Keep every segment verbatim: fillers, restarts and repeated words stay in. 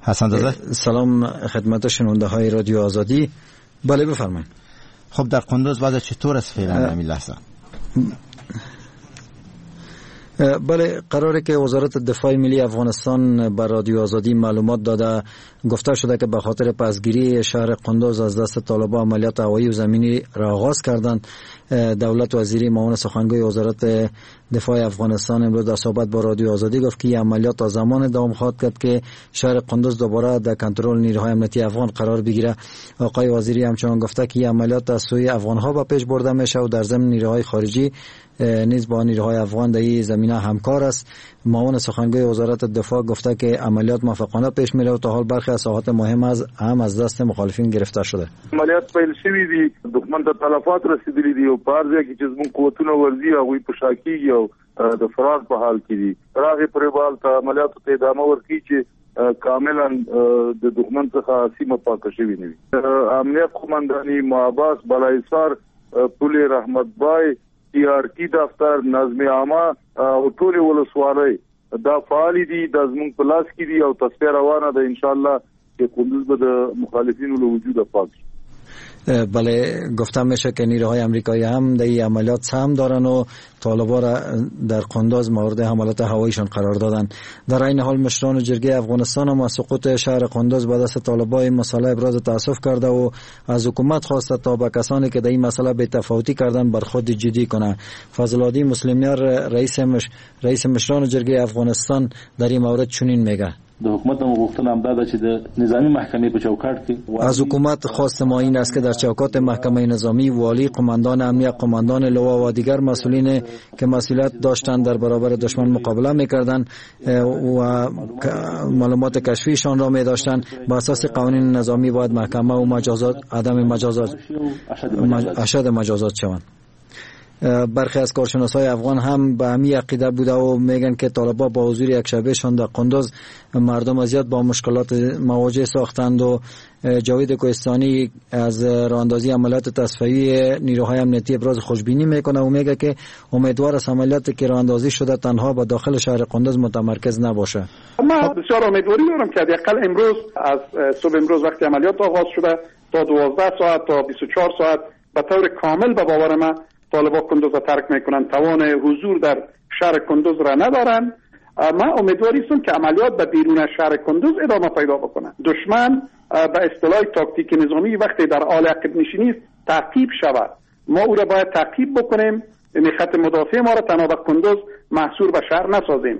حسن زاده. سلام خدمت شنونده های رادیو آزادی. بله بفرمایید. خب در قندوز وضع چطور است فعلا در این لحظه؟ بله، قراره که وزارت دفاع ملی افغانستان بر رادیو آزادی معلومات داده. گفته شده که به خاطر پسگیری شهر قندوز از دست طالبان عملیات هوایی و زمینی را آغاز کردند. دولت وزیری معاون سخنگوی وزارت دفاع افغانستان امروز در صحبت با رادیو آزادی گفت که این عملیات تا زمان دوام خواهد کرد که شهر قندوز دوباره در کنترل نیروهای امنیتی افغان قرار بگیره. آقای وزیری همچنان گفته که این عملیات از سوی افغان‌ها به پیش برده میشه و در ضمن نیروهای خارجی نیز با نیروهای افغان در این زمینه همکار است. معاون سخنگوی وزارت دفاع گفته که عملیات موفقانه پیش میره و تا حال برخی از ساحات مهم از هم از دست مخالفین گرفته شده. عملیات پیل شوی دي، دښمن ته تلفات رسیدلي دي او پارځه کې چې زموږ قوتونه ورځي هغه په شاکیږي او د فرار په حال کې دي. راغی پرېوال ته عملیات ته ادامه ورکړي چې کاملا د دښمن څخه سیمه پاکه شوی نه وي. امنیت قومنداني محباس بلایسار پولی رحمت بای تی آر ټي دفتر نظم عامه او ټول ولسوالۍ دا فعال دي، د زموږ په لاس کې دي او تصفیه روانه ده ان شاء الله که قندوز به د مخالفینو له وجوده پاک. بله، گفته میشه که نیروهای امریکایی هم در این عملیات سهم دارن و طالبان را در قندوز مورد حملات هواییشان قرار دادن. در این حال مشران جرگه افغانستان هم از سقوط شهر قندوز به دست طالبان این مسئله ابراز تاسف کرده و از حکومت خواسته تا به کسانی که در این مسئله بی‌تفاوتی کردن برخورد جدی کنه. فضل العادی مسلمیار رئیس مش... رئیس مشران جرگه افغانستان در این مورد چنین میگه: د حکومت مغوښتنه هم دا ده چې د نظامی محکمې په چوکاټ کې از حکومت خواست ما این است که در چوکات محکمه نظامی والی، قماندان امنیت، قماندان لوا و دیگر مسئولین که مسئولیت داشتند در برابر دشمن مقابله می‌کردند و معلومات کشفیشان را می‌داشتند بر اساس قوانین نظامی باید محکمه و مجازات عدم مجازات اشد مجازات شوند. برخی از کارشناسای افغان هم به همین عقیده بوده و میگن که طالبان با حضور یک شبهشان در قندوز مردم از زیاد با مشکلات مواجه ساختند و جاوید کوهستانی از راهاندازی عملیات تصفیه‌ای نیروهای امنیتی ابراز خوشبینی میکنه و میگه که امیدوار است عملیاتی که راهاندازی شده تنها به داخل شهر قندوز متمرکز نباشه. ما بسیار امیدواری دارم که حداقل امروز از صبح امروز وقتی عملیات آغاز شده تا دوازده ساعت تا بیست و چهار ساعت به طور کامل به باور من طالبان قندوز را ترک میکنن، توان حضور در شهر قندوز را ندارن. من امیدواری هستم که عملیات به بیرون شهر قندوز ادامه پیدا بکنه. دشمن به اصطلاح تاکتیک نظامی وقتی در حال عقب نشینی است تعقیب شود، ما او را باید تعقیب بکنیم، یعنی خط مدافع ما را تنها به قندوز محصور به شهر نسازیم.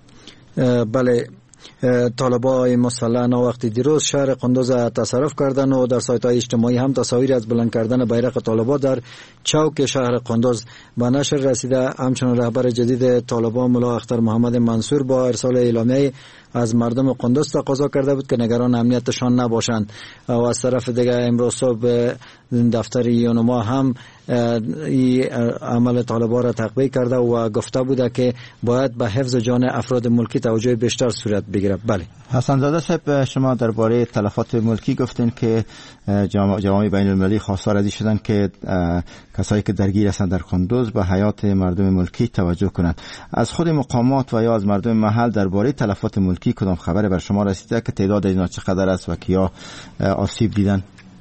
بله، طالبان مسلح وقتی دیروز شهر قندوز تصرف کردن و در سایت‌های اجتماعی هم تصاویر از بلند کردن بیرق طالبان در چوک شهر قندوز به نشر رسیده. همچنین رهبر جدید طالبان ملا اختر محمد منصور با ارسال اعلامیه از مردم قندوز تقاضا کرده بود که نگران امنیتشان نباشند و از طرف دیگر امروز صبح دفتر یونما هم این عمل طالبان را تقویه کرده و گفته بوده که باید به حفظ جان افراد ملکی توجه بیشتر صورت بگیرد. بله حسن زاده صاحب، شما درباره تلفات ملکی گفتین که جوامع بین المللی خواستار ازی شدن که کسایی که درگیر هستند در قندوز به حیات مردم ملکی توجه کنند. از خود مقامات و یا از مردم محل درباره تلفات ملکی کدام خبر بر شما رسیده که تعداد اینا چقدر است و کیا آسیب دیدن؟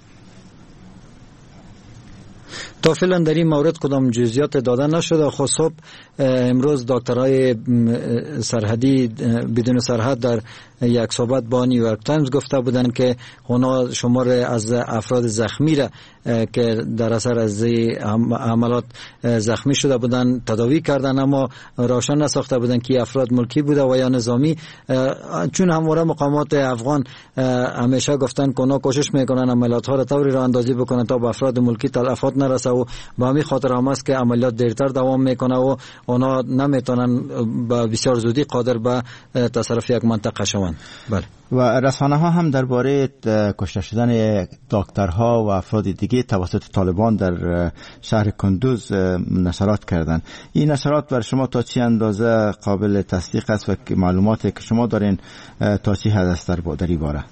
تا فعلا در این مورد کدام جزئیات داده نشده. خب صبح امروز دکترای سرحدی بدون سرحد در یک صحبت با نیویورک تایمز گفته بودند که اونا شمار از افراد زخمی را که در اثر از عملات زخمی شده بودند تداوی کردن، اما روشن نساخته بودند که افراد ملکی بوده و یا نظامی، چون همواره مقامات افغان همیشه گفتن که اونا کوشش میکنن عملیات ها را طوری راه اندازی بکنن تا به افراد ملکی تلفات نرسه و به همین خاطر هم است که عملیات دیرتر دوام میکنه و اونا نمیتونن به بسیار زودی قادر به تصرف یک منطقه شوند. بله. و رسانه ها هم درباره کشته شدن دکترها و افراد دیگه توسط طالبان در شهر قندوز نشرات کردن. این نشرات بر شما تا چه اندازه قابل تصدیق است و معلوماتی که شما دارین تا چه حد است در این باره؟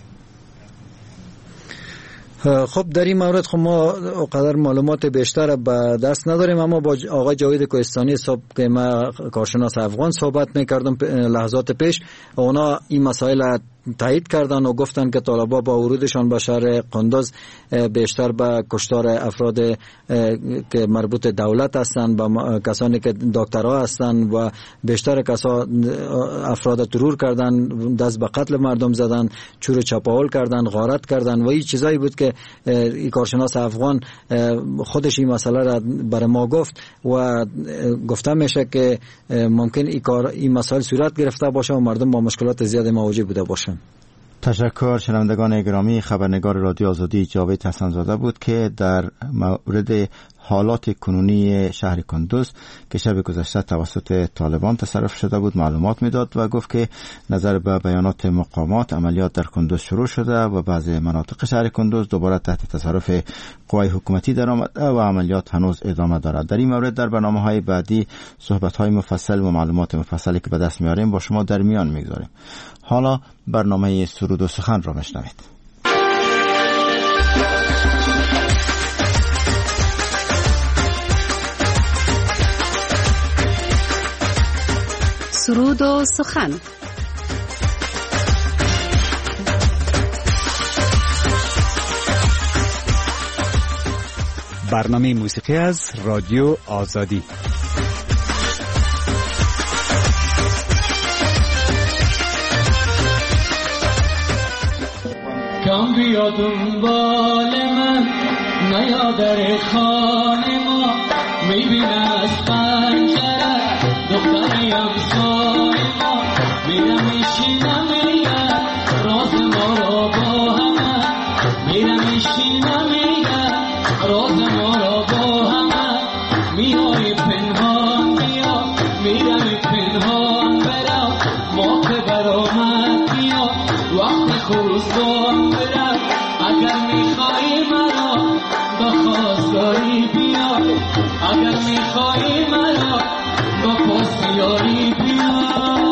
خب در این مورد خب ما قدر معلومات بیشتر به دست نداریم، اما با آقای جاوید کوهستانی صبح که ما کارشناس افغان صحبت میکردم لحظات پیش، اونا این مسائل تایید کردن و گفتن که طالبان با ورودشان به شهر قندوز بیشتر به کشتار افراد که مربوط دولت هستند، با کسانی که دکترها هستند و بیشتر کسا افراد ترور کردن، دست به قتل مردم زدن، چور چپاول کردن، غارت کردن و این چیزایی بود که این کارشناس افغان خودش این مسئله را برای ما گفت و گفته میشه که ممکن این کار این مسائل صورت گرفته باشه و مردم با مشکلات زیاد مواجه بوده باشن. تشکر. شنوندگان گرامی، خبرنگار رادیو آزادی جاوید حسن‌زاده بود که در مورد حالات کنونی شهر کندوز که شب گذشته توسط طالبان تصرف شده بود معلومات میداد و گفت که نظر به بیانات مقامات عملیات در کندوز شروع شده و بعضی مناطق شهر کندوز دوباره تحت تصرف قوای حکومتی در آمده و عملیات هنوز ادامه دارد. در این مورد در برنامه‌های بعدی صحبت‌های مفصل و معلومات مفصلی که به دست میاریم با شما در میان میگذاریم. حالا برنامه سرود و سخن را میشنوید. سرود و سخن. برنامه موسیقی از رادیو آزادی. کم بیا دنبال من، نیا در خانه ما، میبینه از پنجره دختری همسای ما، میرم میشینم میگه راز ما را با همه، میرم میشینم میگه راز ما را با همه، میای پنهان بیا، میرم پنهان برم، ما که برآمد بیا وقتی خروسان برم، اگر میخوایی مرا با خواستاری بیا، اگر میخوایی مرا با پاسیاری بیا.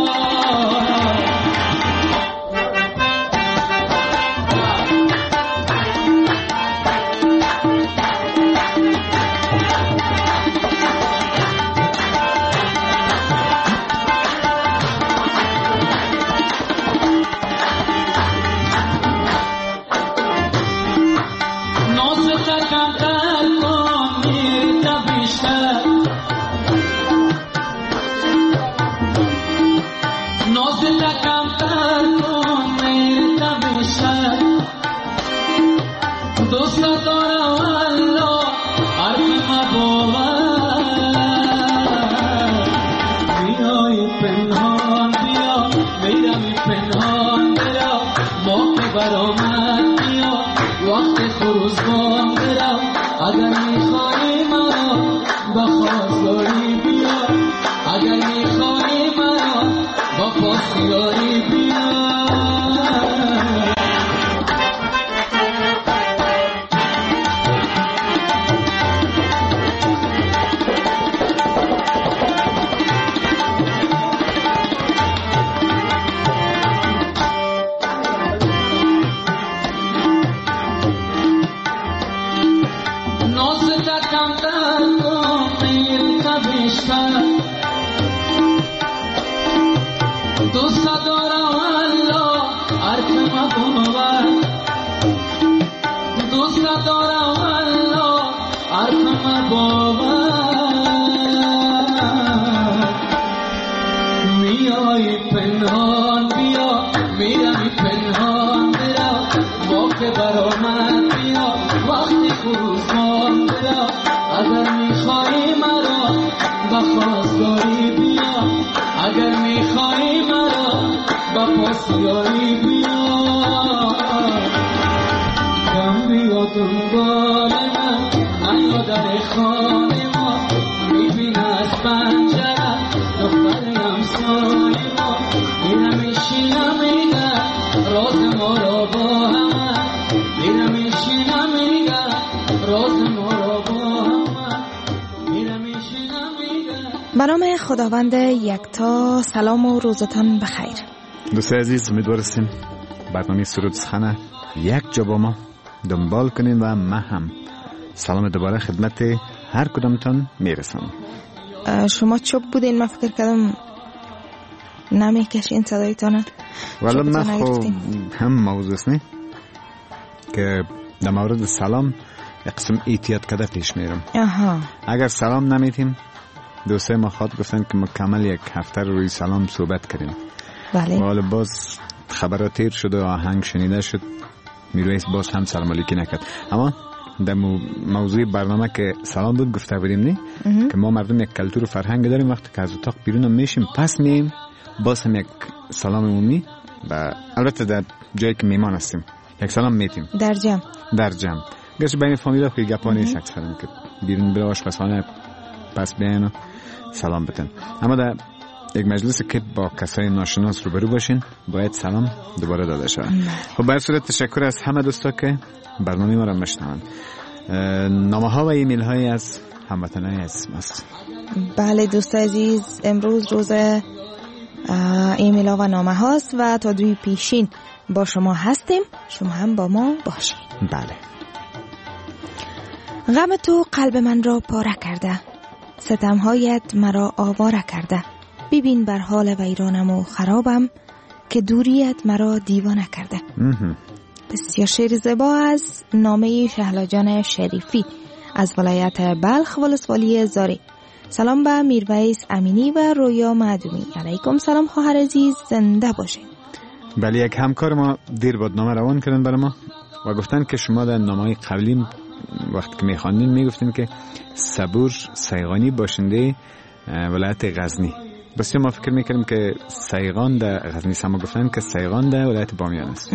به نام خداوند یکتا، سلام و روزتان بخیر. دوستان عزیز، امیدوار هستیم برنامه سرود سخن یک جا با ما دنبال کنین و من هم سلام دوباره خدمت هر کدامتان میرسم. شما چوب بودین؟ من فکر کردم نمیکشین صدایتان. ولی من خب هم موضوع است نه که در مورد سلام یک قسم احتیاط کرده پیش میرم. آها. اگر سلام نمیتیم دوستای ما خود گفتن که مکمل یک هفته روی سلام صحبت کردیم. بله. ولی باز خبرات تیر شد و آهنگ شنیده شد، میرویس باز هم سلام علیکی نکرد. اما در موضوع برنامه که سلام بود گفته بودیم نه که ما مردم یک کلتور و فرهنگ داریم، وقتی که از اتاق بیرون میشیم پس مییم باز هم یک سلام عمومی و البته در جایی که میمان هستیم یک سلام میتیم در جمع در جمع گرچه بین فامیلا که گپا نیست اکثرا که بیرون بره آشپزخانه پس بیاین و سلام بتن. اما در یک مجلس که با کسای ناشناس روبرو باشین باید سلام دوباره داده شود. خب به هر صورت تشکر از همه دوستا که برنامه ما را میشنوند. نامه ها و ایمیل های از هموطنان عزیز است. بله دوست عزیز، امروز روز ایمیل ها و نامه هاست و تا دوی پیشین با شما هستیم، شما هم با ما باشید. بله. غم تو قلب من را پاره کرده، ستمهایت مرا آواره کرده. ببین بر حال ویرانم و خرابم که دوریت مرا دیوانه کرده. بسیار شعر زیبا از نامه شهلا جان شریفی از ولایت بلخ ولسوالی زاری. سلام به میرویس امینی و رویا معدومی. علیکم سلام خواهر عزیز، زنده باشین. بله، یک همکار ما دیر بعد نامه روان کردن برای ما و گفتن که شما در نامه قبلی وقتی که میخواندین میگفتین که صبور سیغانی باشنده ولایت غزنی. بس ما فکر میکردیم که سیغان در غزنی سما گفتن که سیغان در ولایت بامیان است.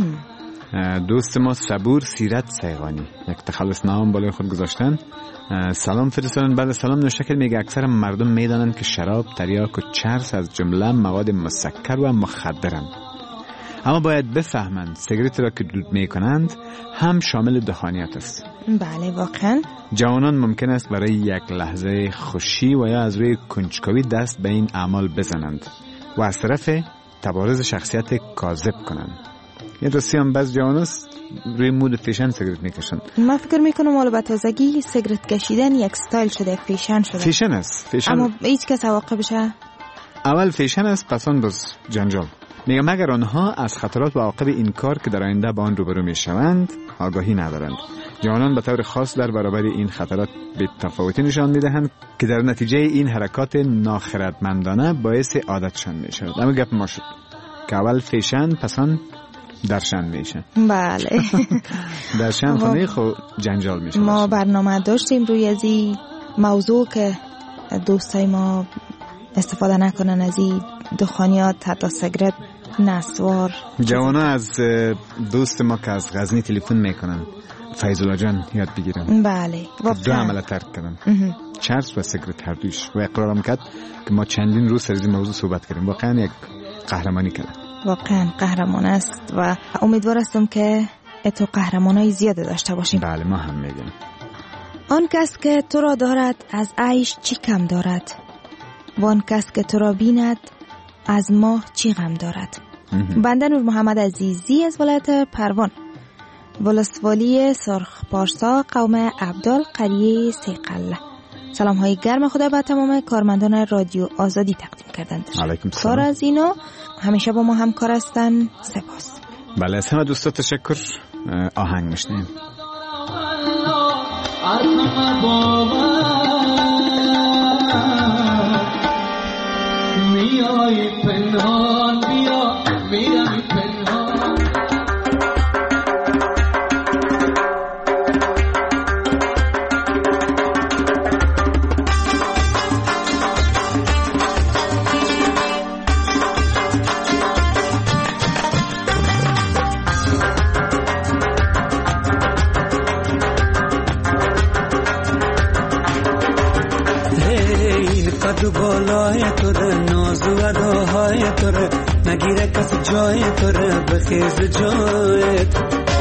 دوست ما صبور سیرت سیغانی یک تخلص نام بالای خود گذاشتن. سلام فرستادن. بعد سلام نوشته کرد میگه اکثر مردم میدانن که شراب، تریاک و چرس از جمله مواد مسکر و مخدرند، اما باید بفهمند سیگارت را که دود میکنند هم شامل دخانیات است. بله واقعا. جوانان ممکن است برای یک لحظه خوشی و یا از روی کنجکاوی دست به این اعمال بزنند و از طرف تبارز شخصیت کاذب کنند. یه راستی هم بعض جوانان روی مود فیشن سیگارت میکشند. من فکر میکنم حالا به تازگی سیگارت کشیدن یک استایل شده، یک فیشن شده. فیشن است. فیشن. اما هیچ کس عواقبشه. اول فیشن است، پس آن باز جنجال. میگم مگر آنها از خطرات و عواقب این کار که در آینده با آن روبرو میشوند آگاهی ندارند. جوانان به طور خاص در برابر این خطرات به تفاوتی نشان میدهند که در نتیجه این حرکات ناخردمندانه باعث عادتشان میشود. اما گپ ما شد که اول فیشن پس آن درشن میشه. بله. درشن خانه خو جنجال میشه. ما برنامه داشتیم روی از این موضوع که دوستای ما استفاده نکنن از این دخانیات، حتی سیگرت، نسوار. جوانا از دوست ما که از غزنی تلفن میکنن فیض‌الله جان یاد بگیرن. بله دو عمل ترک کردن، چرس و سیگرت هر دویش، و اقرارم کرد که ما چندین روز سر این موضوع صحبت کردیم. واقعا یک قهرمانی کرد. واقعا قهرمان است و امیدوار هستم که تو قهرمانای زیاد داشته باشیم. بله ما هم میگیم. آن کس که تو را دارد از عیش چی کم دارد، وان کس که تو را بیند از ما چی غم دارد. بنده نور محمد عزیزی از ولایت پروان ولسوالی سرخ پارسا قوم عبدال قریه سیقله. سلام های گرم خدا به تمام کارمندان رادیو آزادی تقدیم کردند. علیکم سلام. کار از اینا همیشه با ما همکار هستن. سپاس. بله از همه دوستا تشکر. آهنگ میشنیم. میای پنهان بیا میرم پنهان بالای توره ناز و اداهای توره نگیره کس جای توره بخیز جایت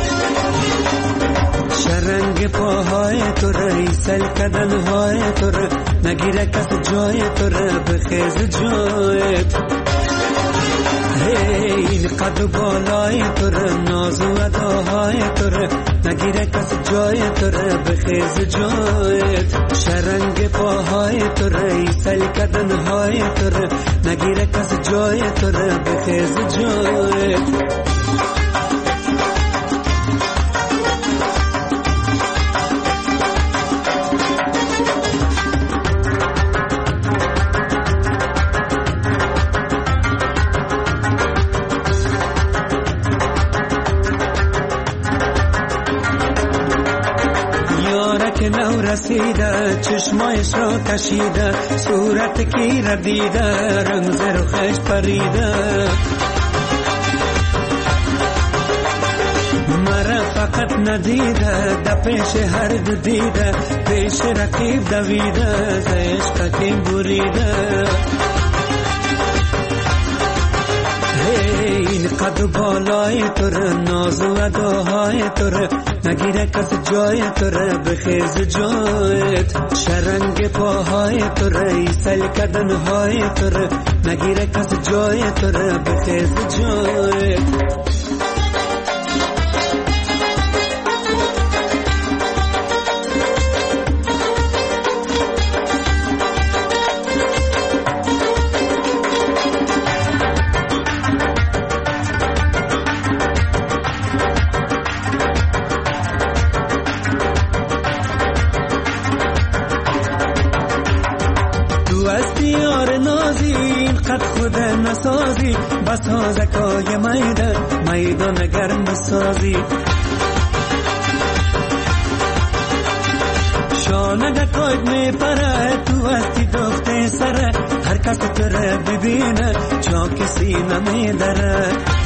شرنگ پاهای توره ایسل کدنهای توره نگیره کس جای توره بخیز جایت این قد بالای تر ناز و اداهای تر نگیره کس جای تر بخیز جایت شرنگ پاهای تر ایسل کدنهای تر نگیره کس جای تر بخیز جایت که نو رسیده چشمایش را کشیده صورت کی را دیده رمز رو خش پریده مرا فقط ندیده در پیش هر دو دیده پیش رقیب دویده ز عشق کی بریده این قد بالای تر ناز و اداهای تر نگیره کس جای تر بخیز جایت شرنگ پاهای تر ایسل کدنهای تر نگیره کس جای تر بخیز جایت نسازی بس ها زکای میدان میدان گرم بسازی شانه دکاید می پره تو هستی دخته سره هر کس تره ببینه چا کسی نمی دره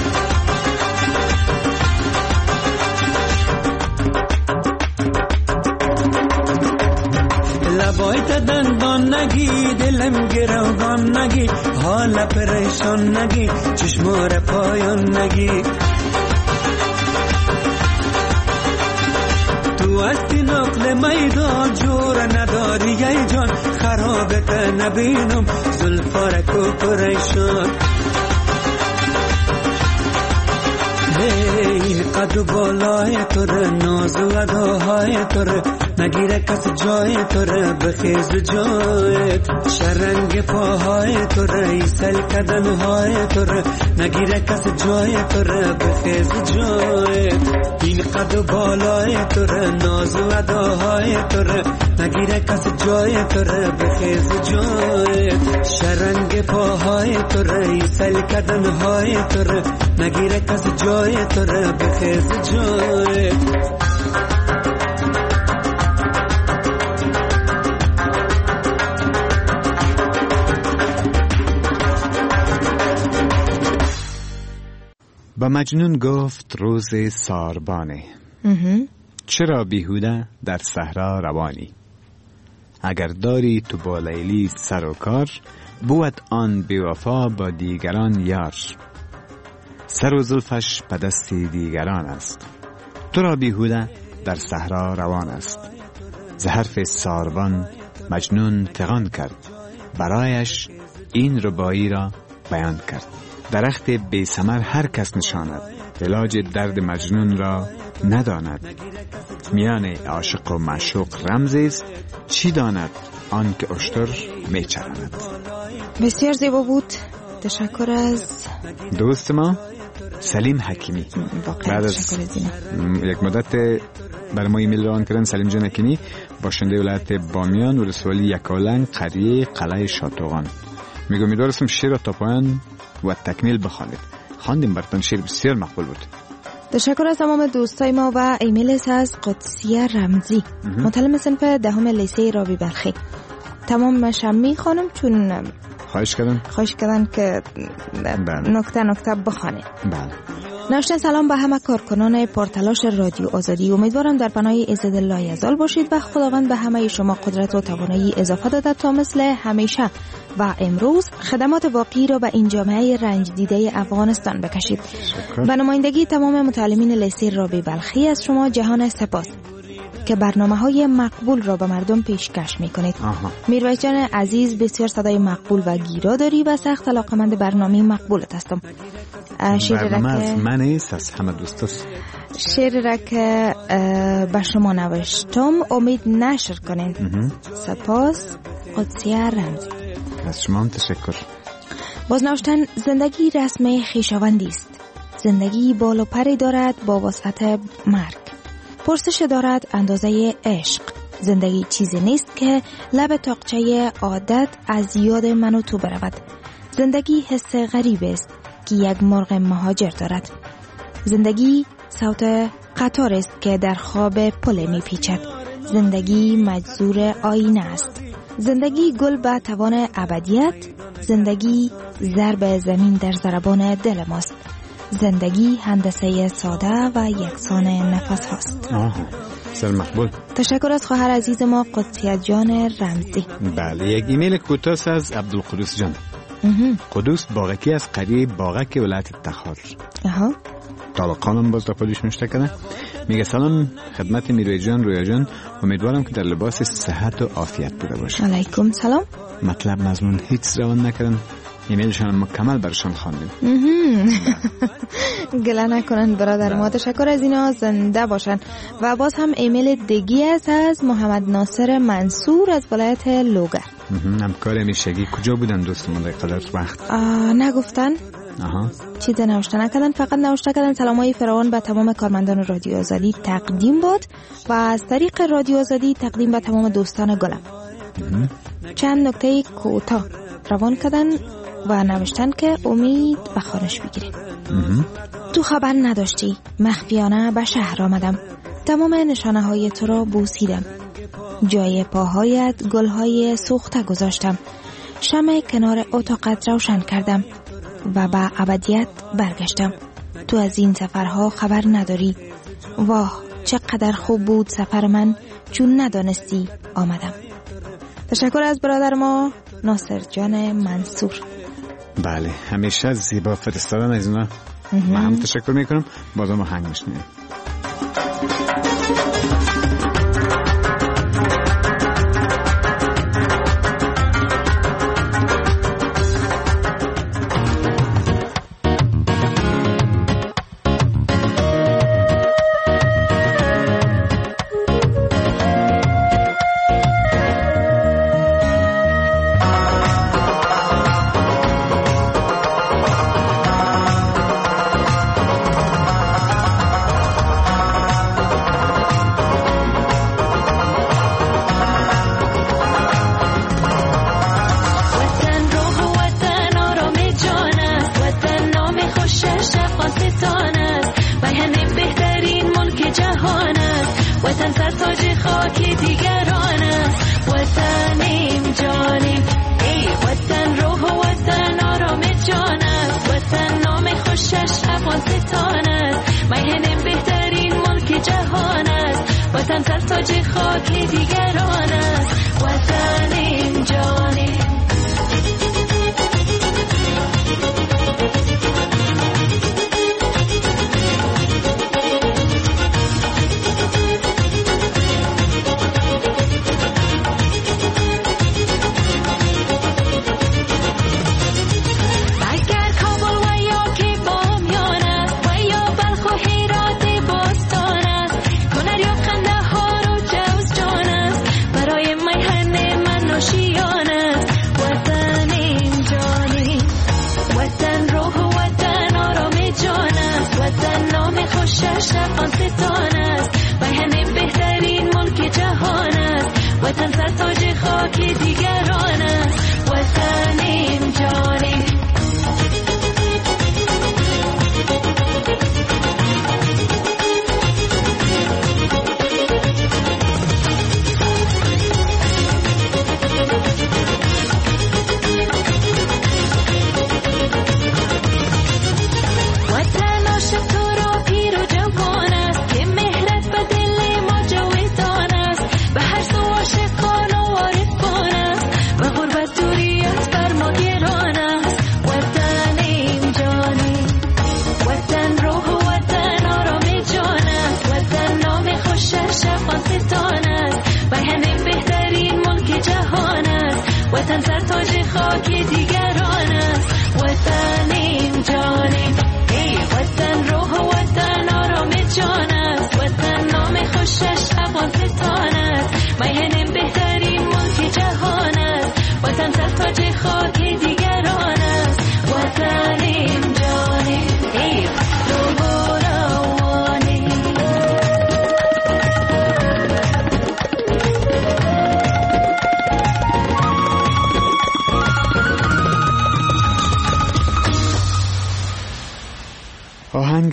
لبایت دندان نگی دلم گروگان نگی حال پریشان نگی چشمار پایان نگی تو هستی نقل میدان جور نداری ای جان خرابت نبینم زلفارک و پریشان این قد بالای تر ناز و اداهای تر نگیره کس جای تر بخیز جایت شرنگ پاهای تر ایسل کدنهای تر نگیره کس جای تر بخیز جایت این قد بالای تر ناز و اداهای تر نگیره کس جای تر بخیز جایت شرنگ پاهای تر ایسل کدنهای تر نگیره کس جای تر بخیز جایت با مجنون گفت روز ساربانه چرا بیهوده در صحرا روانی اگر داری تو با لیلی سر و کار بود آن بیوفا با دیگران یار سر و زلفش به دست دیگران است تو را بیهوده در صحرا روان است ز حرف ساربان مجنون فغان کرد برایش این ربایی را بیان کرد درخت بی ثمر هر کس نشاند علاج درد مجنون را نداند میان عاشق و معشوق رمزی است چی داند آن که اشتر میچراند. بسیار زیبا بود. تشکر از دوست ما سلیم حکیمی. بعد از یک مدت برای ما ایمیل روان کردن سلیم جان حکیمی باشنده ولایت بامیان ولسوالی یکاولنگ قریه قلعه شاتوغان. میگم امیدوارم شعر را تا پایان و تکمیل بخوانید. خواندیم براتون شعر بسیار مقبول بود. تشکر از تمام دوستای ما و ایمیل از قدسیه رمزی متعلم صنف دهم لیسه رابی بلخی. تمام شمی خانم چون خواهش کردن خواهش کردن که نکته نکته بخوانید. بله. نوشته سلام به همه کارکنان پرتلاش رادیو آزادی. امیدوارم در پناه عزت الله یزال باشید و خداوند به همه شما قدرت و توانایی اضافه داده تا مثل همیشه و امروز خدمات واقعی را به این جامعه رنج دیده افغانستان بکشید. به نمایندگی تمام متعلمین لیسه رابی بلخی از شما جهان سپاس. که برنامه‌های مقبول را به مردم پیشکش می‌کنید. میرویس جان عزیز، بسیار صدای مقبول و گیرا داری و سخت علاقه‌مند برنامه مقبولت هستم. برنامه از من است، از همه دوست است. شعر را که به شما نوشتم امید نشر کنید. سپاس. قدسیه رمزی. از شما هم تشکر. باز نوشتن زندگی رسم خویشاوندی است. زندگی بال و پری دارد با وسعت مرگ. پرسش دارد اندازه عشق. زندگی چیزی نیست که لب تاقچه عادت از یاد من و تو برود. زندگی حس غریب است که یک مرغ مهاجر دارد. زندگی صوت قطار است که در خواب پل می پیچد. زندگی مجذور آینه است. زندگی گل به توان ابدیت. زندگی ضرب زمین در ضربان دل ماست. زندگی هندسه ساده و یکسان نفس هاست. آه، سر مقبول. تشکر از خواهر عزیز ما قدسیه جان رمزی. بله، یک ایمیل کوتاه از عبدالقدوس جان. قدوس باغکی از قریه باغک ولایت تخار. آها. طالقانم باز داپادیش نوشته کنه. میگه سلام خدمت میرویس جان، رویا جان، امیدوارم که در لباس صحت و عافیت بوده باشه. علیکم سلام. مطلب مضمون هیچ روان نکردن. ایمیلشان مکمل برشان خواندیم. گله نکنن برادر ما. تشکر از اینا، زنده باشن. و باز هم ایمیل دیگی است از محمد ناصر منصور از ولایت لوگر. همکار همیشگی. کجا بودن دوستمون در قدر وقت؟ نگفتن. آها. چیز نوشته نکردن، فقط نوشته کردن سلامای فراوان به تمام کارمندان رادیو آزادی تقدیم باد و از طریق رادیو آزادی تقدیم به تمام دوستان گلم. چند نکته کوتاه روان کردن و نوشتن که امید به خانش بگیریم. تو خبر نداشتی، مخفیانه به شهر آمدم. تمام نشانه های تو را بوسیدم. جای پاهایت گلهای سوخته گذاشتم. شمع کنار اتاقت روشن کردم و به ابدیت برگشتم. تو از این سفرها خبر نداری. واه چقدر خوب بود سفر من، چون ندانستی آمدم. تشکر از برادر ما ناصر جان منصور. بله، همیشه زیبا فرستادن از اینا. من هم تشکر میکنم. بازم آهنگ میشنیم. وطن عاشق تو را پیر و جوان است.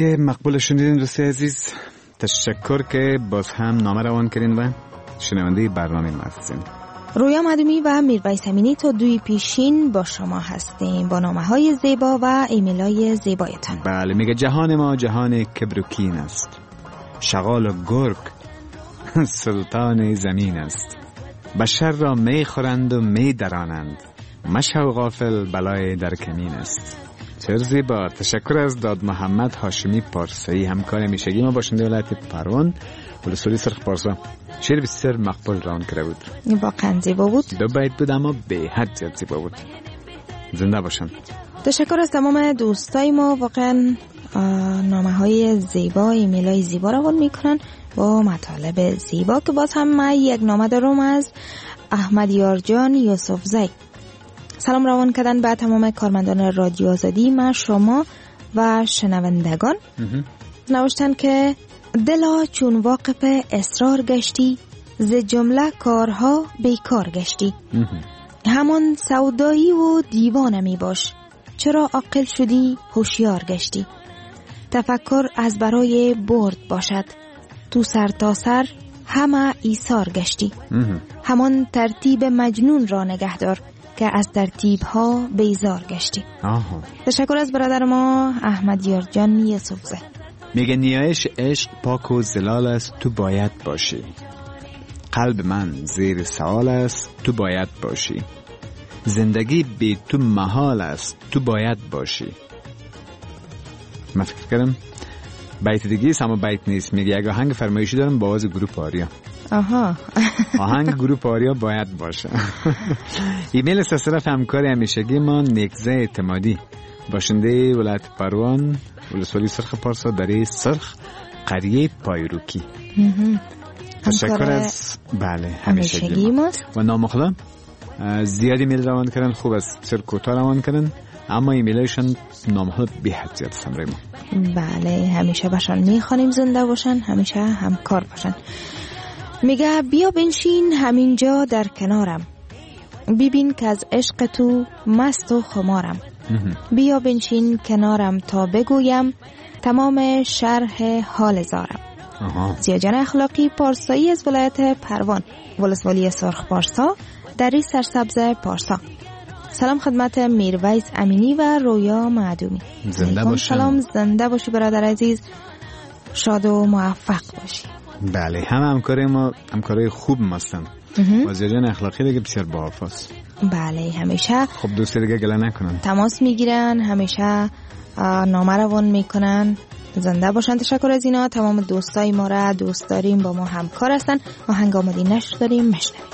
آهنگ مقبول شنیدین دوستی عزیز. تشکر که باز هم نامه روان کردین و شنونده برنامه ما هستین. رویا معدومی و میرویس امینی تا دوی پیشین با شما هستیم با نامه های زیبا و ایمیل های زیبایتان. بله، میگه جهان ما جهان کبروکین است، شغال و گرگ سلطان زمین است، بشر را می خورند و می درانند، مشو غافل بلای در کمین است. چه زیبا. تشکر از داد محمد هاشمی پارسایی، همکار همیشگی ما باشنده ولایت پروان ولسوالی سرخ پارسا. شعر بسیار مقبول روان کرده بود، واقعا زیبا بود. دو بیت بود اما به حد زیاد زیبا بود. زنده باشن. تشکر از تمام دوستای ما، واقعا نامه های زیبا، ایمیل های زیبا روان میکنن با مطالب زیبا. که باز هم من یک نامه دارم از احمد یارجان یوسف زی. سلام روان کردن به تمام کارمندان رادیو آزادی، من شما و شنوندگان. نوشتن که دلا چون واقف اصرار گشتی، ز جمله کارها بیکار گشتی. همان سودایی و دیوانه می باش، چرا عاقل شدی هوشیار گشتی. تفکر از برای برد باشد، تو سر تا سر همه ایثار گشتی. همان ترتیب مجنون را نگهدار، که از ترتیب ها بیزار گشتی. آها. تشکر از برادر ما احمد یارجان یوسفزه. میگه نیایش عشق پاک و زلال است، تو باید باشی. قلب من زیر سوال است، تو باید باشی. زندگی بی تو محال است، تو باید باشی. من فکر کردم بیت دیگه است اما بیت نیست. میگه اگه آهنگ فرمایشی دارم با آواز گروپ آریا. آها. آهنگ گروپ آریا باید باشه. ایمیل از طرف همکار همیشگی ما نیکزه اعتمادی، باشنده ولایت پروان ولسوالی سرخ پارسا در سرخ قریه پایروکی. تشکر از بله همیشگی ما و نامخدا. زیادی ایمیل روان کردن، خوب از سر کوتاه روان کردن اما ایمیلشون نامخدا به حد زیاد سمره ما. بله همیشه باشن میخوانیم زنده باشن، همیشه همکار باشن. میگه بیا بنشین همینجا در کنارم، ببین که از عشق تو مست و خمارم. بیا بنشین کنارم تا بگویم، تمام شرح حال زارم. زیاجان اخلاقی پارسایی از ولایت پروان ولسوالی سرخ پارسا دری سرسبز پارسا. سلام خدمت میرویس امینی و رویا معدومی. زنده باشی. سلام، زنده باشی برادر عزیز، شاد و موفق باشی. بله هم همکاره ما همکاره خوب ماستن و زیاجان اخلاقی دیگه بسیار با حافظ. بله همیشه خب دوستی دیگه گله نکنن، تماس میگیرن، همیشه نامه روان میکنن. زنده باشن. تشکر از اینا. تمام دوستای ما را دوست داریم، با ما همکار هستن. آهنگ آماده نشر داریم، مشنویم.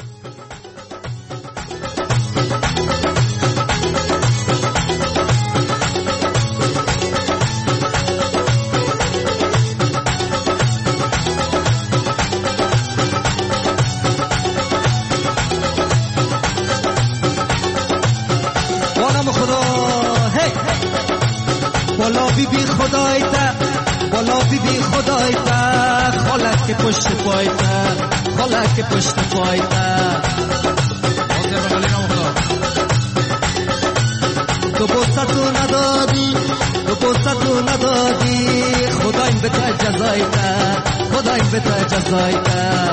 بالا بی بی خدای تا، بالا بی بی خدای تا، خالک پشت پای تا، خالک پشت پای تا. تو بوسه تو ندادی، تو بوسه تو ندادی، خدایم به تا جزای تا، خدایم به تا جزای تا.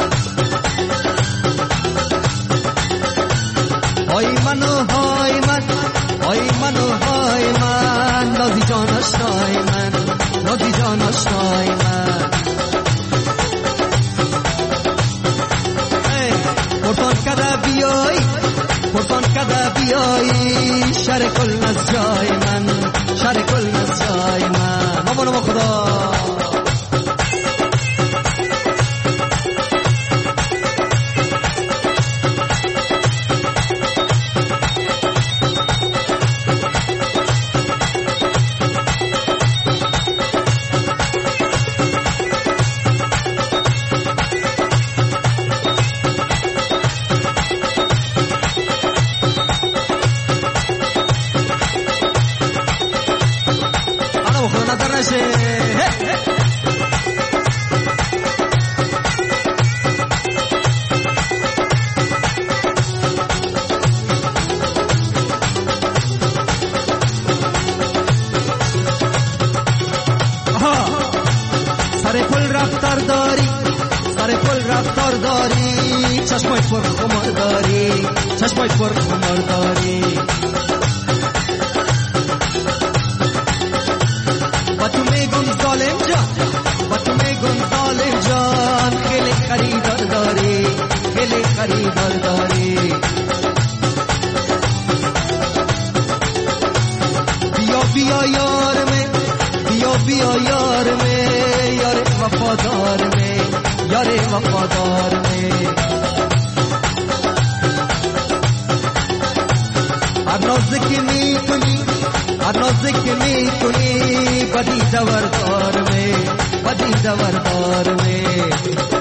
های منو های من، های منو های من، نازی جان آشنای من، نازی جان آشنای من. پرسان کده بیایی، پرسان کده بیایی، شر کل از جای من، شر کل از جای من. مامانو با خدا رفتار داری، سر پل رفتار داری، چشمای پر خمار داری، چشمای پر خمار داری. با تو میگم ظالم جان، با تو میگم ظالم جان، خیلی خریدار داری، خیلی خریدار داری. بیا بیا یار میں، بیا بیا یار میں، یار وفادار میں، یار وفادار میں. هر نازی که میکنی، هر نازی که میکنی، بدی دوردار میں، بدی دوردار میں.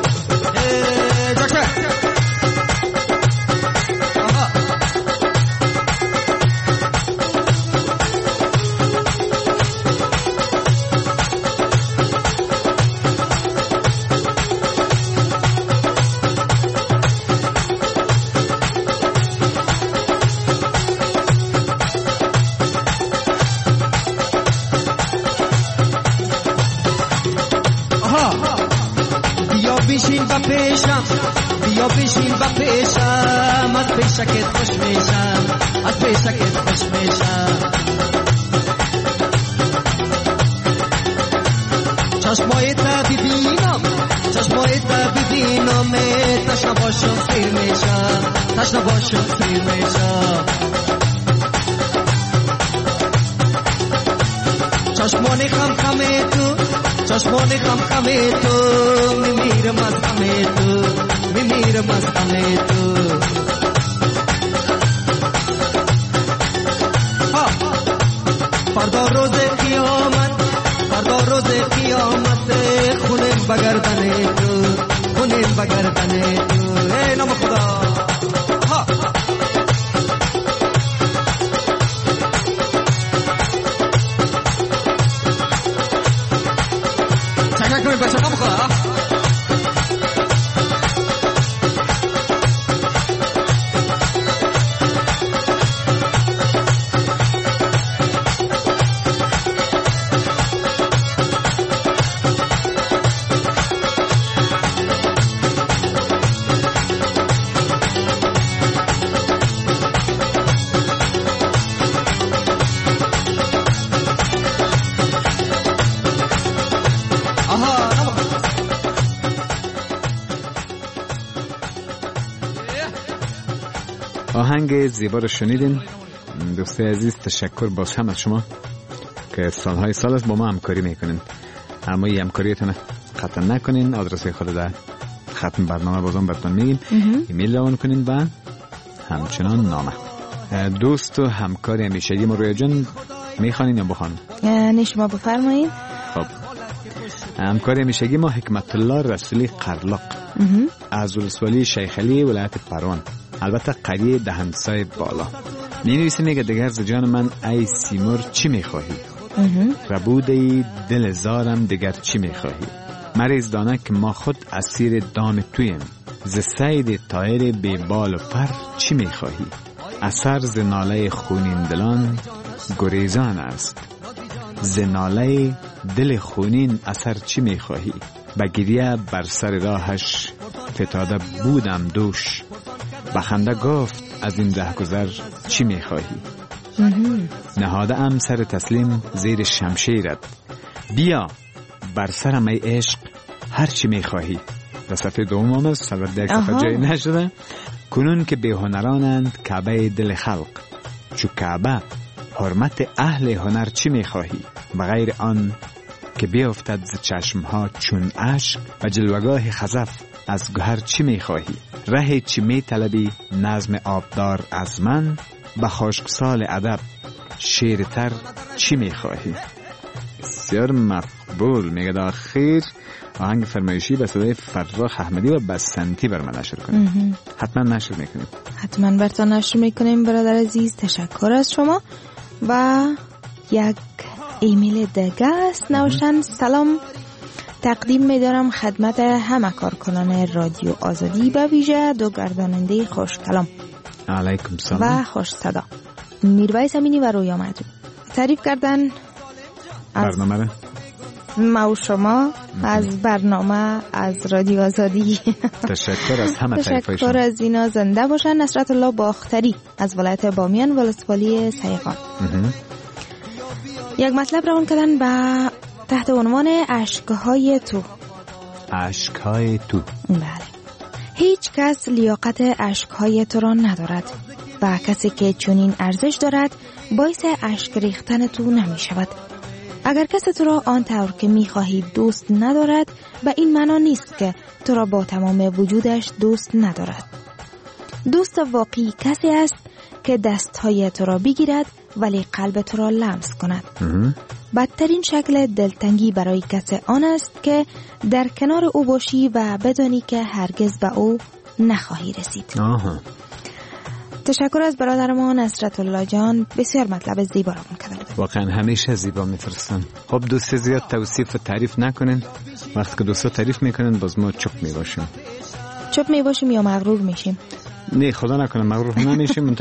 بشین با پیشم، بیا بشین با پیشم، از پیشکت خوش میشم، از پیشکت خوش میشم. چشمای تا ببینم، چشمای تا ببینم، تشنه باشم سیر میشم، تشنه باشم سیر میشم. چشمان خم خمه تو، چشمان خم خمه تو، میمیرم از خمه تو، میمیرم از خمه تو. فردا روز قیامت، فردا روز قیامت، خونم بگردن تو، خونم بگردن تو. ای نام خدا. چکه بچه نام خدا. آهنگ زیبا رو شنیدین. دوستای عزیز تشکر باز هم از شما که سالهای سال است با ما همکاری میکنین. اما این همکاریتون قطع نکنین. آدرس خود در ختم برنامه بازم براتون میگیم. ایمیل روان کنین و همچنان نامه. دوست و همکار همیشگی ما رویا جان میخوانین یا بخوانم؟ نه شما بفرمایید. خب همکار همیشگی ما حکمت الله رسولی قرلاق از ولسوالی شیخ علی ولایت پروان، البته قریه دهنسای بالا. می نویسه میگه دگر ز جان من ای سیمور چی میخواهی؟ ربوده دل زارم دگر چی میخواهی؟ مریض دانه که ما خود اسیر دام تویم، ز سید طایر بی بال و پر چی میخواهی؟ اثر ز ناله خونین دلان گریزان است، ز ناله دل خونین اثر چی میخواهی؟ بگیریه بر سر راهش فتاده بودم دوش، بخنده گفت از این رهگذر چی میخواهی؟ نهاده ام سر تسلیم زیر شمشیرت، بیا بر سرم ای عشق هر چی میخواهی. در صفحه دوم هم است، صفحه در صفحه جای نشده. کنون که به هنرانند کعبه دل خلق، چو کعبه حرمت اهل هنر چی میخواهی؟ بغیر آن که بیافتد ز چشمها چون اشک، و جلوگاه خزف از گوهر چی میخواهی؟ ره چی میطلبی نظم آبدار از من، به خشکسال ادب شیرتر چی میخواهی؟ بسیار مقبول. میگه در آخر آهنگ فرمایشی به صدای فرخ احمدی و بسنتی بر من نشر کنیم. حتما نشر میکنیم. حتما براتون نشر میکنیم برادر عزیز. تشکر از شما. و یک ایمیل دیگه است نوشتن: سلام تقدیم می‌دارم خدمت همه کارکنان رادیو آزادی، به ویژه دو گرداننده خوش کلام علیکم سلام و خوش صدا میرویس امینی و رویا معدود. تعریف کردن برنامه را ما و شما، از برنامه، از رادیو آزادی. تشکر از همه طریفایشون. تشکر از اینا. زنده باشن. نصرت الله باختری از ولایت بامیان ولسوالی سیغان. یک مطلب روان کردن با تحت عنوان اشکهای تو. اشکهای تو. بله. هیچ کس لیاقت اشکهای تو را ندارد و کسی که چنین ارزش دارد باعث اشک ریختن تو نمی شود. اگر کسی تو را آنطور که می خواهی دوست ندارد، به این معنا نیست که تو را با تمام وجودش دوست ندارد. دوست واقعی کسی است که دستهای تو را بگیرد ولی قلب تو را لمس کند. بدترین شکل دلتنگی برای کسی آن است که در کنار او باشی و بدانی که هرگز به او نخواهی رسید. آها. تشکر از برادر ما نصرت الله جان. بسیار مطلب زیبا را کردن. واقعا همیشه زیبا میفرستن. خب دوست زیاد توصیف و تعریف نکنین. وقتی که دوستا تعریف میکنن باز ما چپ میباشیم. چپ میباشیم یا مغرور میشیم؟ نه خدا نکنه مغرور نمیشیم. منتها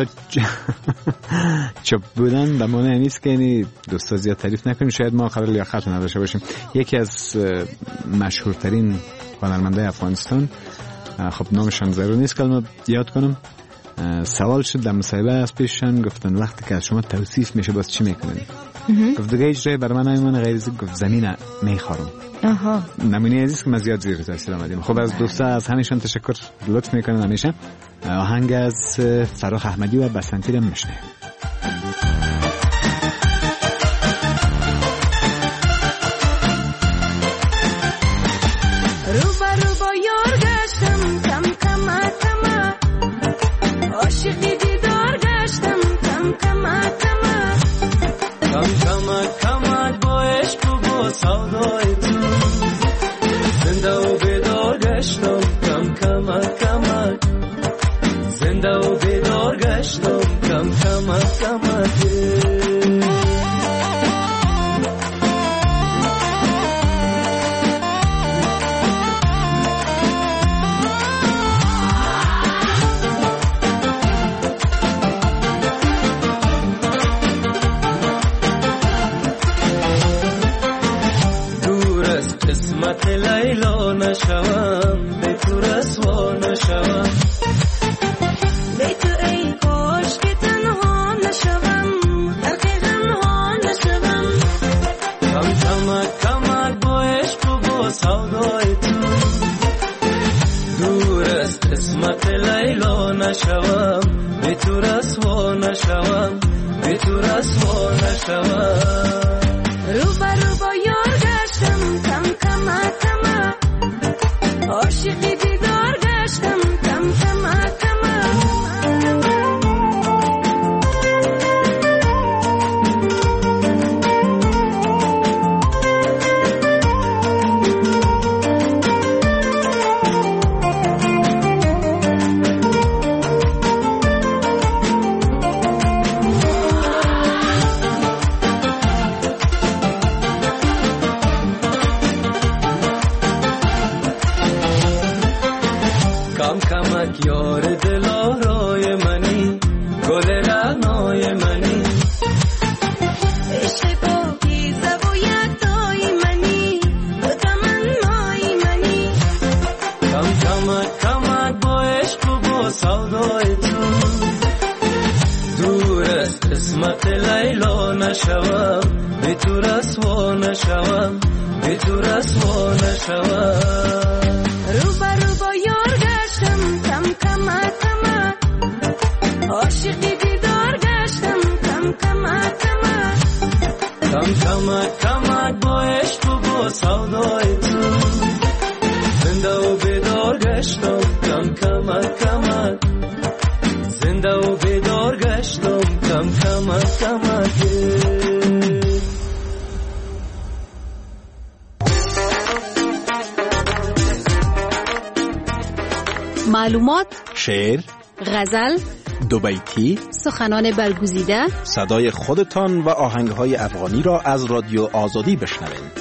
چپ بودن به معنی نیست که یعنی دوستا زیاد تعریف نکنیم. شاید ما قرار لیاقت نداشته باشیم. یکی از مشهورترین هنرمندای افغانستان، خب نامشان ضرور نیست که الان یاد کنم، سوال شد در مصاحبه از پیششان، گفتن وقتی که از شما توصیف میشه باز چی میکنین؟ گفت دیگه هیچ جایی بر من نمیمونه غیر از گفت زمین میخورم. آها. نمونه عزیز که ما زیاد زیر تاثیر آمدیم. خب از دوستا از همشون تشکر، لطف میکنن همیشه. آهنگ از فراخ احمدی و بسنتی رو میشنویم. سودای تو زنده و بیدار گشتم کم کمک کمک زنده و بیدار گشتم کم کمک کمک لیلا نشوم به تو رسوا نشوم به تو ای کاش که تنها نشوم غرق غمها نشوم کم کمک کمک با عشق و با سودای تو دور است قسمت لیلا نشوم به تو رسوا نشوم به تو رسوا نشوم رو برو با یار گشتم کم کمک کمک عاشقی دیدار گشتم کم کمک کمک یار دلارای منی گل رعنای منی عشق پاکیزه و یکتای منی و تمنای منی کم کمک کمک با عشق و با سودای تو دور است قسمت لیلا نشوم به تو رسوا نشوم به تو رسوا نشوم رو برو با یار گشتم کم کمک کمک عاشقی دیدار گشتم کم کمک کمک کم کمک کمک با عشق و با سودای تو زنده و بیدار گشتم کم کمک کمک زنده و بیدار گشتم کم کمک کمک معلومات، شعر، غزل، دو بیتی، سخنان برگزیده، صدای خودتان و آهنگهای افغانی را از رادیو آزادی بشنوید.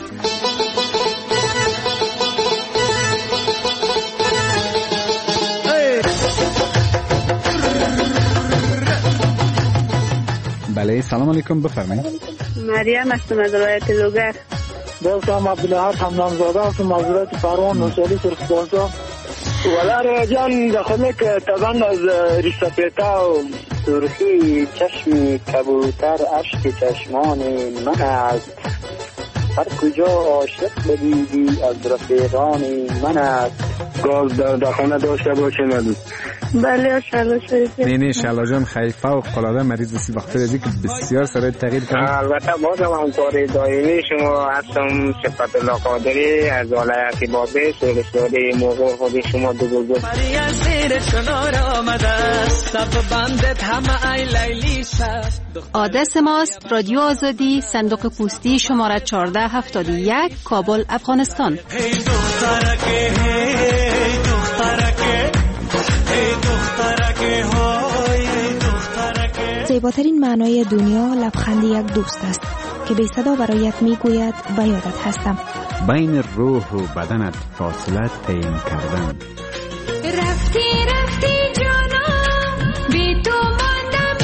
بله سلام علیکم، بفرمایید. مریم هستم از ولایت لوگر. دوستم عبدالحق حمدانزاده هستم از ولایت پروان نوشالی سرخپارسا. ولی جان داخل که طبعا از ریسپیتا و سرخی چشم کبوتر اشک چشمان من است. هر کجا عاشق بدیدی از رفیقان من است. گاز در داخل داشته باشه ندید. بله شلا شریفی. نه نه شلا جان خیلی فوق العاده مریض سی وقت رزی که بسیار سرای تغییر کرد. البته بازم همکاری دائمی شما هستم. صفت الله قادری از ولایت بابی سرسوری موقع خود شما دو دو دو مری از زیر کنار آمده است سب بندت همه ای لیلی شد. آدرس ماست رادیو آزادی صندوق پستی شماره چهارده هفتاد و یک کابل افغانستان. هی دخترکه هی دخترکه هی دخترکه های دخترکه. زیباترین معنای دنیا لبخند یک دوست است که بی صدا برایت میگوید به یادت هستم. بین روح و بدنت فاصله تعیین کردن. رفتی رفتی جانم بی تو ماندم.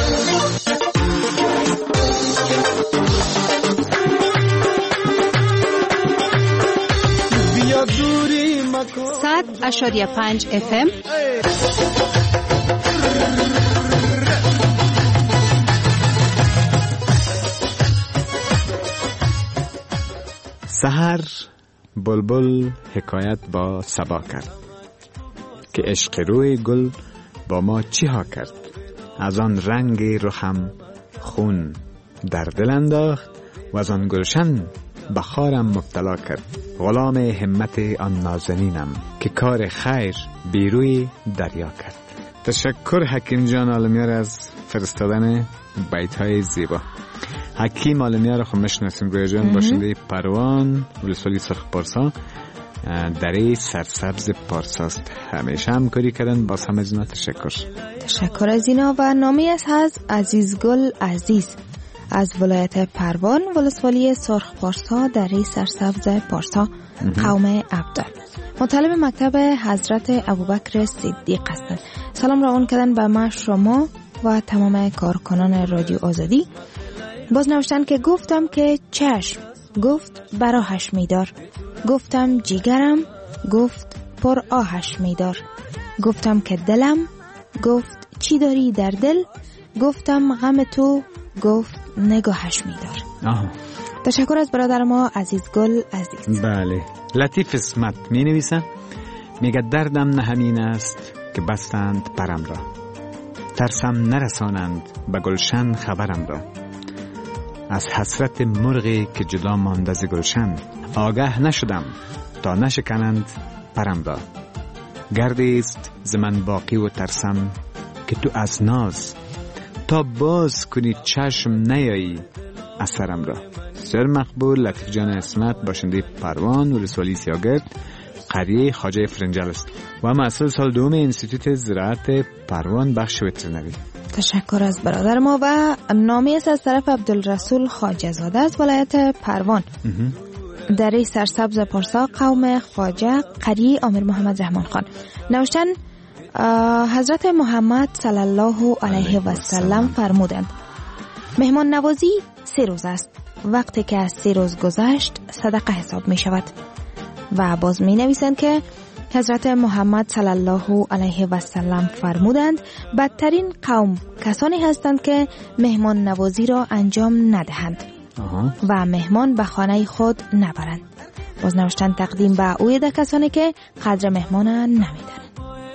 بیا دوری مکن. صد اشاریه پنج اف ام. سحر بلبل حکایت با صبا کرد که عشق روی گل با ما چی ها کرد. از آن رنگ رخم خون در دل انداخت و از آن گلشن بخارم مبتلا کرد. غلام همت آن نازنینم که کار خیر بیروی دریا کرد. تشکر حکیم جان عالمیار از فرستادن بیت های زیبا. حکیم عالمیار خو مشناسیم گویا جان، باشنده پروان ولسوالی سرخپارسا، دره سرسبز پارساست. همیشه همکاری کردن، باز هم از اینا تشکر. تشکر از اینا. و نامی از هست عزیزگل عزیز از ولایت پروان ولسوالی سرخپارسا، دره سرسبز پارسا، قوم عبدال، مطالب مکتب حضرت ابوبکر صدیق هستند. سلام را اون کردن به ما شما و تمام کارکنان رادیو آزادی. باز نوشتن که گفتم که چشم، گفت براهش میدار. گفتم جیگرم، گفت پر آهش میدار. گفتم که دلم، گفت چی داری در دل. گفتم غم تو، گفت نگاهش میدار. آه. تشکر از برادر ما عزیزگل عزیز. بله. لطیف اسمت می نویسه، میگه دردم نه همین است که بستند پرم را، ترسم نرسانند به گلشن خبرم را. از حسرت مرغی که جدا مانده ز گلشن، آگاه نشدم تا نشکنند پرم را. گردی است ز من باقی و ترسم که تو از ناز، تا باز کنی چشم نیایی اثرم را. سر مقبول لطیف جان اسمت، باشنده پروان ولسوالی سیاگرد، قریه خواجه فرنجل است و مسئول سال دوم انستیتوت زراعت پروان بخش وترنری. تشکر از برادر ما. و نامی است از طرف عبدالرسول خواجه زاده از ولایت پروان، دره سرسبز پارسا، قوم خواجه، قریه امیر محمد رحمان خان. نوشتن حضرت محمد صلی الله علیه و سلم فرمودند مهمان نوازی سه روز است، وقتی که از سه روز گذشت صدقه حساب می شود. و باز می نویسند که حضرت محمد صلی الله علیه و سلم فرمودند بدترین قوم کسانی هستند که مهمان نوازی را انجام ندهند آها. و مهمان به خانه خود نبرند. باز نوشتن تقدیم به اوید کسانی که قدر مهمان نمیدانند.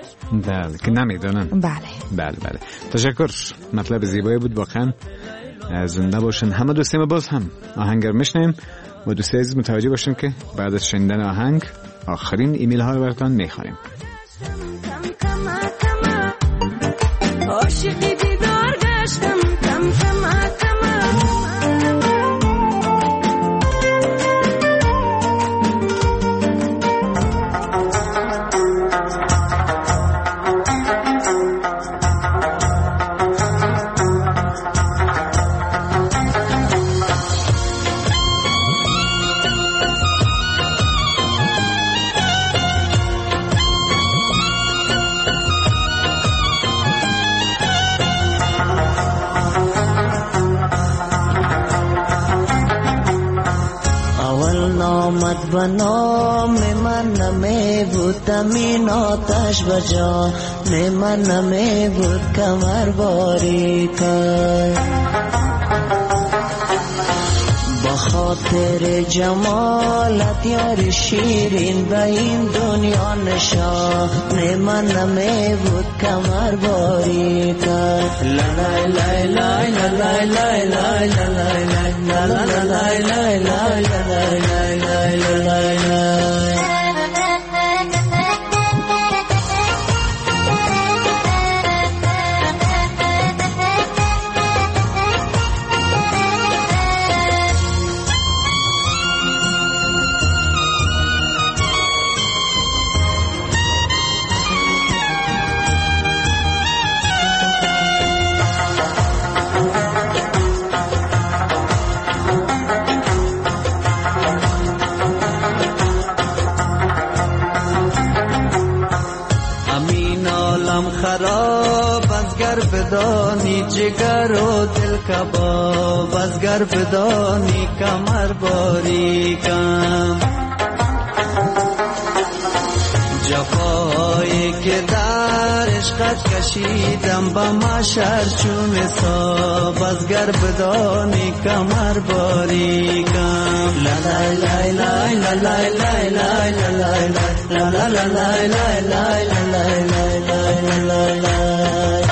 بله که نمیدانند. بله بله بله. تشکر. مطلب زیبایی بود واقعا. زنده باشن همه دوستیم. باز هم آهنگ رو میشنیم و دوستی عزیز متوجه باشن که بعد از شنیدن آهنگ آخرین ایمیل ها رو براتون میخوانیم. عاشقی دیدار گشتم کم کم کم. آمد به نام من نمی بود تمین آتش بجا من نمی بود کمر باری کرد خاطر جمالت یار شیرین به این دنیا نشان من نمی بود کمر باری کرد لا لا لا لا لا لا لا لا لا لا لا لا لا لا خراب از گر بدانی جگر و دل کباب از گر بدانی کمر باریکم جفایی که در عشقت کشیدم با محشر چون حساب از گر بدانی کمر باریکم لا لا لا لا لا لا لا لا لا لا لا لا لا لا لا لا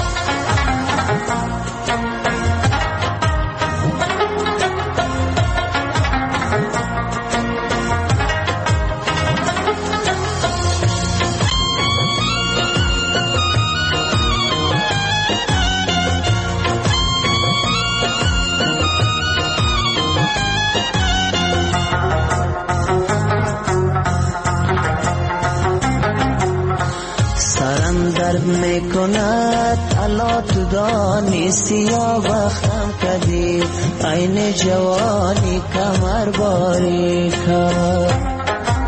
میکند الا تو دانی سیاه وقتم کدی عین جوانی کمر باری کرد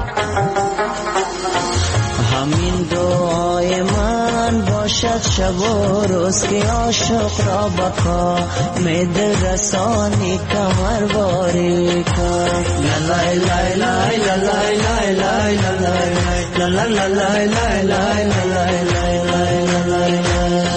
همین دعای من باشد شب و روز که عاشق را بقا می دل رسانی کمر باری کرد لا لا لا لا لا لا لا لا لا لا لا لا لا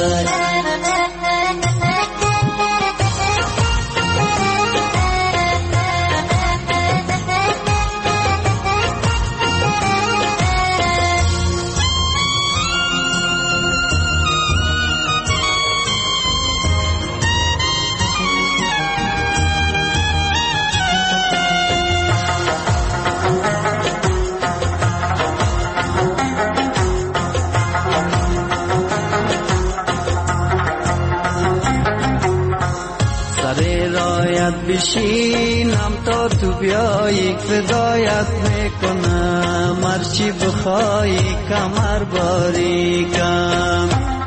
بشینم تا تو بیایی فدایت میکنم هرچی بخوایی کمر باریکم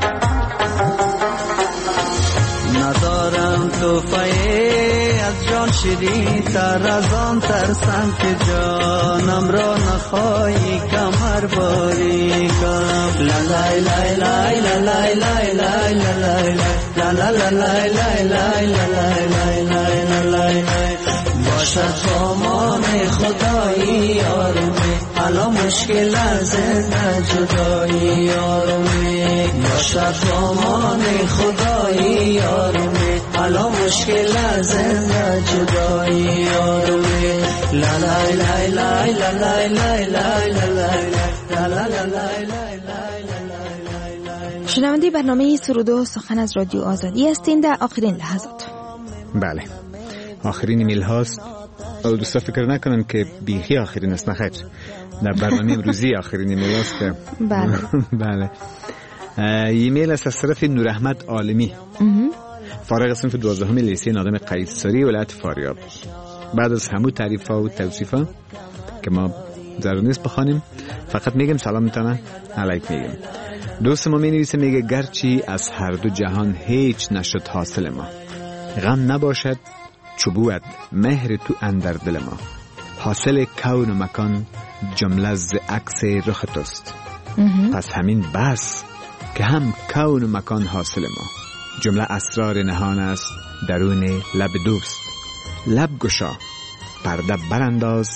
ندارم توفایی از جان شیرین تر از آن ترسم که جانم را نخواهی کمر باریکم لا لا لا لا لا لا لا لا لا لا لا لا باشد سامان خدایی یارمی حالا مشکل از زنده جدایی یارمی باشد سامان خدایی یارمی حالا مشکل از زنده جدایی یارمی لا لا لا لا لا لا لا لا لا لا لا شنونده برنامه سرود و سخن از رادیو آزادی هستین در آخرین لحظات. بله آخرین ایمیل هاست. دوستا فکر نکنن که بیخی آخرین است، نخیر در برنامه امروزی آخرین ایمیل هاست که بله بله ایمیل است از طرف نور احمد عالمی فارغ صنف دوازدهم لیسه نادم قیصری ولایت فاریاب. بعد از همون تعریف ها و توصیف ها که ما ضرور نیست بخوانیم، فقط میگم سلام میتونه علیک میگم. دوست ما می نویسه، میگه گرچه از هر دو جهان هیچ نشد حاصل ما، غم نباشد چوبوت مهر تو اندر دل ما، حاصل کون و مکان جمله ز عکس رخ توست، پس همین بس که هم کون و مکان حاصل ما، جمله اسرار نهان است درون لب دوست، لب گشا پرده برانداز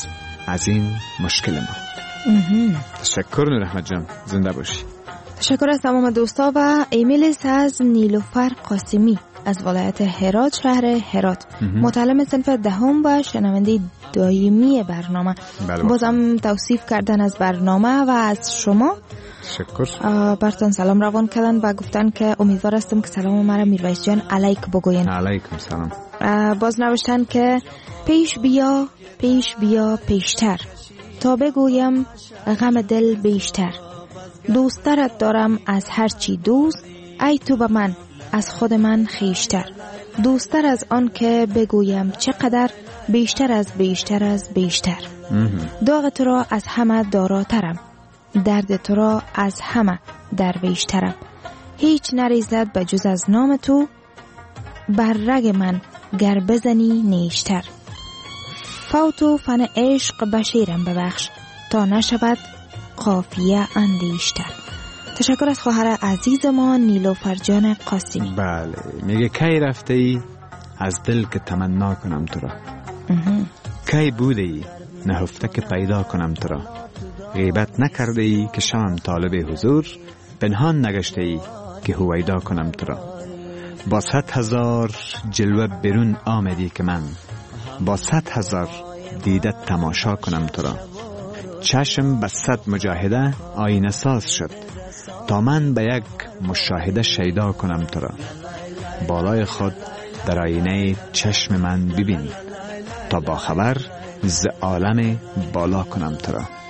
از این مشکل ما. تشکر نور احمد جان، زنده باشی. تشکر از تمام دوستا و ایمیل از نیلوفر قاسمی از ولایت هرات، شهر هرات، متعلم صنف دهم و شنونده دائمی برنامه. بازم توصیف کردن از برنامه و از شما. تشکر. برتون سلام روان کردن و گفتن که امیدوار هستم که سلام مرا میرویس جان علیک بگوین. علیکم سلام. باز نوشتن که پیش بیا پیش بیا پیشتر تا بگویم غم دل بیشتر، دوسترت دارم از هر چی دوست، ای تو به من از خود من خیشتر، دوستر از آن که بگویم چقدر، بیشتر از بیشتر از بیشتر، داغ تو را از همه داراترم، درد تو را از همه درویشترم، هیچ نریزد به جز از نام تو، بر رگ من گر بزنی نیشتر، فوت و فن عشق بشیرم ببخش تا نشود قافیه اندیشتر. تشکر از خواهر عزیز ما نیلوفر جان قاسمی. بله، میگه کی رفته ای از دل که تمنا کنم تو را، کی بوده ای نهفته که پیدا کنم تو را، غیبت نکرده ای که شمم طالب حضور، پنهان نگشته ای که هویدا کنم تو را، با صد هزار جلوه برون آمدی که من با صد هزار دیده تماشا کنم تو را، چشم به صد مجاهده آینه ساز شد تا من به یک مشاهده شیدا کنم تو را، بالای خود در آینه چشم من ببین تا با خبر ز عالم بالا کنم تو را.